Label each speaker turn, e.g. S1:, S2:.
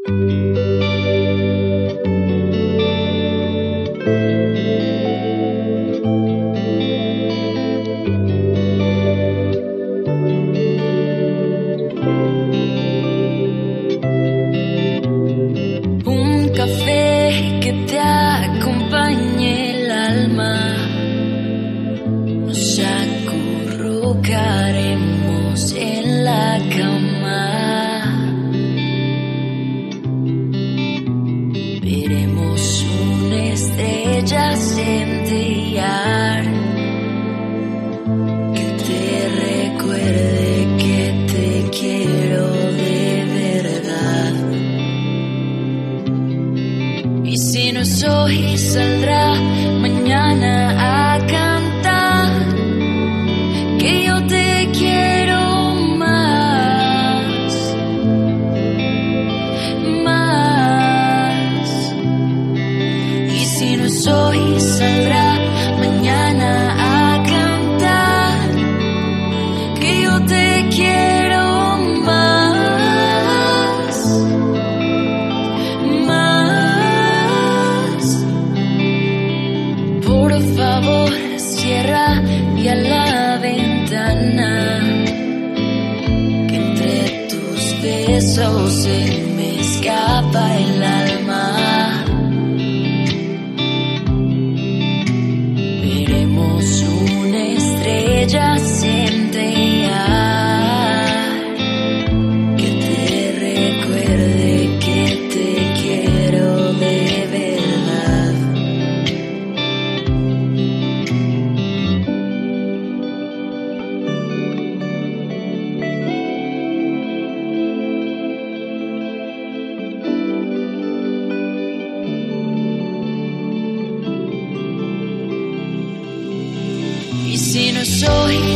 S1: Un café que te acompañe el alma. Nos acurrucaremos en la cama. Veremos una estrella centellear, que te recuerde que te quiero de verdad. Y si no es hoy, saldrá mañana a cantar que yo te quiero más, más. Y si no es hoy, saldrá mañana a cantar que yo te quiero más, más. Por favor, cierra ya la ventana, que entre tus besos se me escapa el alma. Veremos una estrella centellear, que te recuerde que te quiero de verdad. Y si no soy,